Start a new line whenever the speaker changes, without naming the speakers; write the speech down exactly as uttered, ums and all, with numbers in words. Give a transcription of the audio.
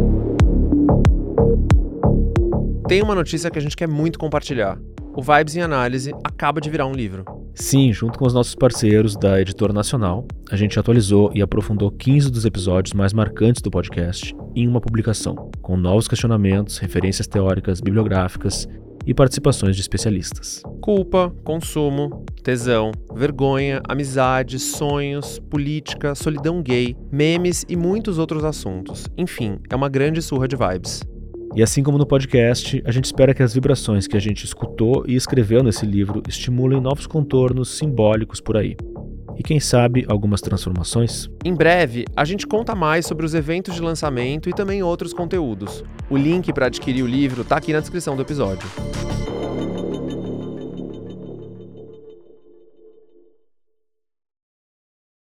Tem uma notícia que a gente quer muito compartilhar. O Vibes em Análise acaba de virar um livro.
Sim, junto com os nossos parceiros da Editora Nacional, a gente atualizou e aprofundou quinze dos episódios mais marcantes do podcast em uma publicação, com novos questionamentos, referências teóricas, bibliográficas e participações de especialistas.
Culpa, consumo, tesão, vergonha, amizade, sonhos, política, solidão gay, memes e muitos outros assuntos. Enfim, é uma grande surra de vibes.
E assim como no podcast, a gente espera que as vibrações que a gente escutou e escreveu nesse livro estimulem novos contornos simbólicos por aí. E quem sabe, algumas transformações?
Em breve, a gente conta mais sobre os eventos de lançamento e também outros conteúdos. O link para adquirir o livro está aqui na descrição do episódio.